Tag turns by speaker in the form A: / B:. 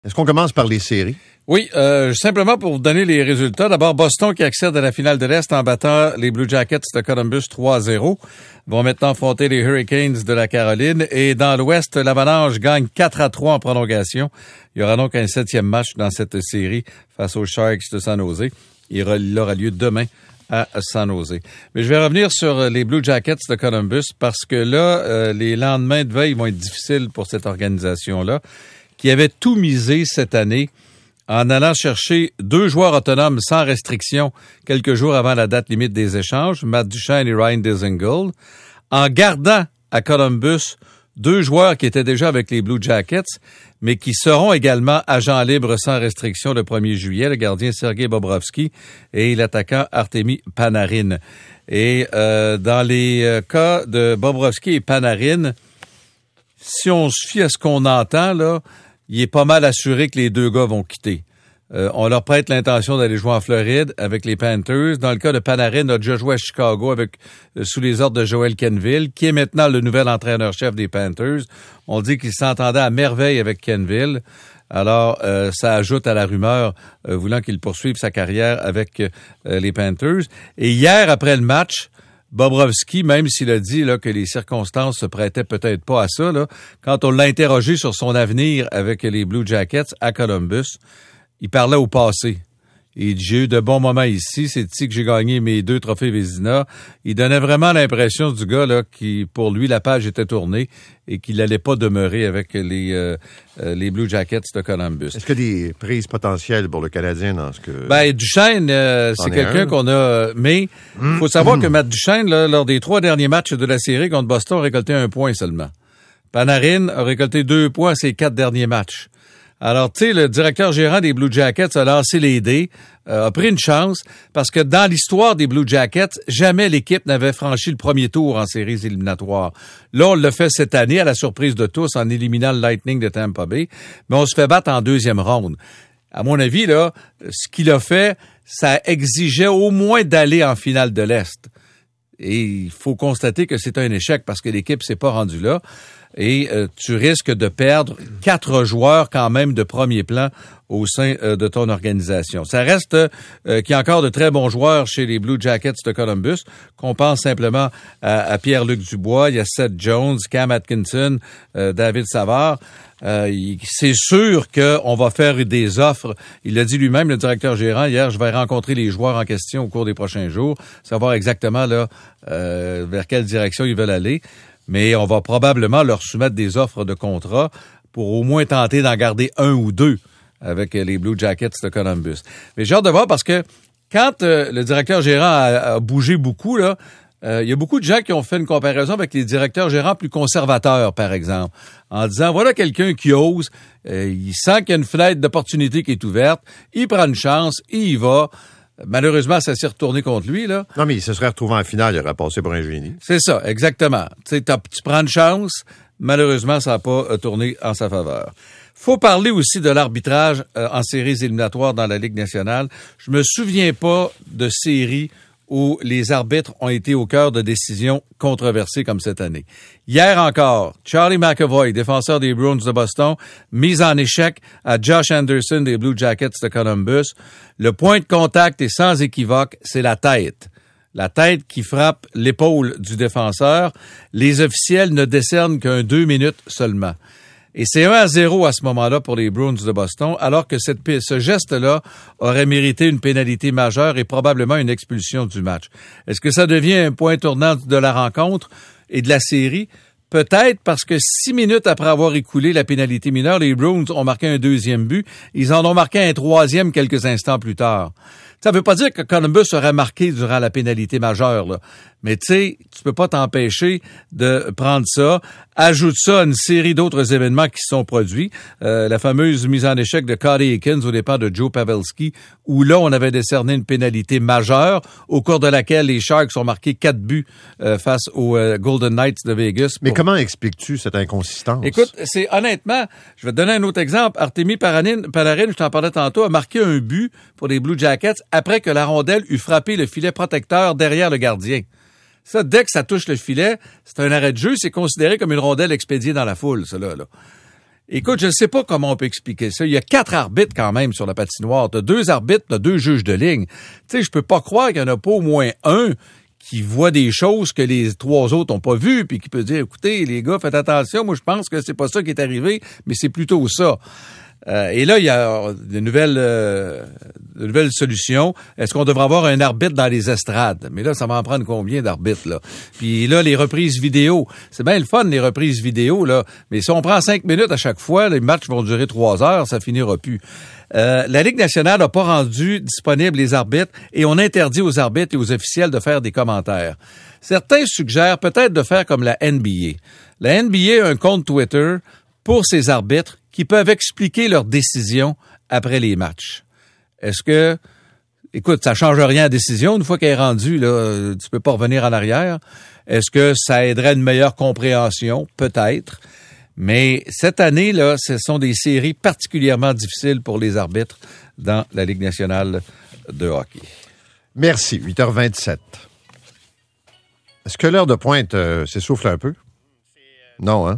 A: Est-ce qu'on commence par les séries?
B: Oui, simplement pour vous donner les résultats. D'abord, Boston qui accède à la finale de l'Est en battant les Blue Jackets de Columbus 3-0. Vont maintenant affronter les Hurricanes de la Caroline. Et dans l'Ouest, l'Avalanche gagne 4-3 en prolongation. Il y aura donc un 7e match dans cette série face aux Sharks de San Jose. Il aura lieu demain à San Jose. Mais je vais revenir sur les Blue Jackets de Columbus parce que là, les lendemains de veille vont être difficiles pour cette organisation-là qui avait tout misé cette année en allant chercher 2 joueurs autonomes sans restriction quelques jours avant la date limite des échanges, Matt Duchene et Ryan Dzingel, en gardant à Columbus 2 joueurs qui étaient déjà avec les Blue Jackets, mais qui seront également agents libres sans restriction le 1er juillet, le gardien Sergei Bobrovsky et l'attaquant Artemi Panarin. Et dans les cas de Bobrovsky et Panarin, si on se fie à ce qu'on entend, là, il est pas mal assuré que les 2 gars vont quitter. On leur prête l'intention d'aller jouer en Floride avec les Panthers. Dans le cas de Panarin, il a déjà joué à Chicago sous les ordres de Joel Quenneville, qui est maintenant le nouvel entraîneur-chef des Panthers. On dit qu'il s'entendait à merveille avec Quenneville. Alors, ça ajoute à la rumeur voulant qu'il poursuive sa carrière avec les Panthers. Et hier, après le match, Bobrovsky, même s'il a dit là que les circonstances se prêtaient peut-être pas à ça, là, quand on l'a interrogé sur son avenir avec les Blue Jackets à Columbus, il parlait au passé. Il dit, j'ai eu de bons moments ici, c'est ici que j'ai gagné mes 2 trophées Vezina. Il donnait vraiment l'impression du gars là qui, pour lui, la page était tournée et qu'il n'allait pas demeurer avec les Blue Jackets de Columbus.
A: Est-ce qu'il y a des prises potentielles pour le Canadien dans ce que...
B: Ben, Duchene, c'est quelqu'un qu'on a... Mais il faut savoir que Matt Duchene, là, lors des 3 derniers matchs de la série contre Boston, a récolté 1 point seulement. Panarin a récolté 2 points à ses 4 derniers matchs. Alors, tu sais, le directeur gérant des Blue Jackets a lancé les dés, a pris une chance, parce que dans l'histoire des Blue Jackets, jamais l'équipe n'avait franchi le premier tour en séries éliminatoires. Là, on l'a fait cette année, à la surprise de tous, en éliminant le Lightning de Tampa Bay, mais on se fait battre en 2e ronde. À mon avis, là, ce qu'il a fait, ça exigeait au moins d'aller en finale de l'Est. Et il faut constater que c'est un échec, parce que l'équipe s'est pas rendue là. Et tu risques de perdre 4 joueurs quand même de premier plan au sein de ton organisation. Ça reste qu'il y a encore de très bons joueurs chez les Blue Jackets de Columbus, qu'on pense simplement à Pierre-Luc Dubois, il y a Seth Jones, Cam Atkinson, David Savard. C'est sûr qu'on va faire des offres. Il l'a dit lui-même, le directeur gérant, hier, je vais rencontrer les joueurs en question au cours des prochains jours, savoir exactement là vers quelle direction ils veulent aller. Mais on va probablement leur soumettre des offres de contrat pour au moins tenter d'en garder 1 ou 2 avec les Blue Jackets de Columbus. Mais j'ai hâte de voir parce que quand le directeur gérant a bougé beaucoup, là, il y a beaucoup de gens qui ont fait une comparaison avec les directeurs gérants plus conservateurs, par exemple, en disant, voilà quelqu'un qui ose, il sent qu'il y a une fenêtre d'opportunité qui est ouverte, il prend une chance, il y va. Malheureusement, ça s'est retourné contre lui, là.
A: Non, mais il se serait retrouvé en finale, il aurait passé pour un génie.
B: C'est ça, exactement. Tu sais, tu prends une chance, malheureusement, ça n'a pas tourné en sa faveur. Faut parler aussi de l'arbitrage en séries éliminatoires dans la Ligue nationale. Je me souviens pas de séries où les arbitres ont été au cœur de décisions controversées comme cette année. Hier encore, Charlie McAvoy, défenseur des Bruins de Boston, mise en échec à Josh Anderson des Blue Jackets de Columbus. Le point de contact est sans équivoque, c'est la tête. La tête qui frappe l'épaule du défenseur. Les officiels ne décernent qu'un 2 minutes seulement. Et c'est 1-0 à ce moment-là pour les Bruins de Boston, alors que ce geste-là aurait mérité une pénalité majeure et probablement une expulsion du match. Est-ce que ça devient un point tournant de la rencontre et de la série? Peut-être parce que 6 minutes après avoir écoulé la pénalité mineure, les Bruins ont marqué un 2e but. Ils en ont marqué un 3e quelques instants plus tard. Ça veut pas dire que Columbus aurait marqué durant la pénalité majeure, là. Mais tu sais, tu peux pas t'empêcher de prendre ça. Ajoute ça à une série d'autres événements qui se sont produits. La fameuse mise en échec de Cody Higgins au départ de Joe Pavelski, où là, on avait décerné une pénalité majeure, au cours de laquelle les Sharks ont marqué 4 buts face aux Golden Knights de Vegas.
A: Mais comment expliques-tu cette inconsistance?
B: Écoute, c'est honnêtement, je vais te donner un autre exemple. Artemi Panarin, je t'en parlais tantôt, a marqué un but pour les Blue Jackets après que la rondelle eut frappé le filet protecteur derrière le gardien. Ça, dès que ça touche le filet, c'est un arrêt de jeu, c'est considéré comme une rondelle expédiée dans la foule, ça là. Écoute, je ne sais pas comment on peut expliquer ça. Il y a 4 arbitres quand même sur la patinoire. Tu as 2 arbitres, tu as 2 juges de ligne. Tu sais, je peux pas croire qu'il y en a pas au moins un qui voit des choses que les 3 autres n'ont pas vues, puis qui peut dire, écoutez, les gars, faites attention, moi je pense que c'est pas ça qui est arrivé, mais c'est plutôt ça. Et là, il y a de nouvelles solutions. Est-ce qu'on devrait avoir un arbitre dans les estrades? Mais là, ça va en prendre combien d'arbitres, là? Puis là, les reprises vidéo. C'est bien le fun, les reprises vidéo, là. Mais si on prend 5 minutes à chaque fois, les matchs vont durer 3 heures, ça finira plus. La Ligue nationale n'a pas rendu disponibles les arbitres et on interdit aux arbitres et aux officiels de faire des commentaires. Certains suggèrent peut-être de faire comme la NBA. La NBA a un compte Twitter pour ses arbitres qui peuvent expliquer leurs décisions après les matchs. Est-ce que, écoute, ça change rien à la décision, une fois qu'elle est rendue, là, tu peux pas revenir en arrière. Est-ce que ça aiderait à une meilleure compréhension? Peut-être. Mais cette année, là, ce sont des séries particulièrement difficiles pour les arbitres dans la Ligue nationale de hockey.
A: Merci. 8h27. Est-ce que l'heure de pointe s'essouffle un peu? Non, hein?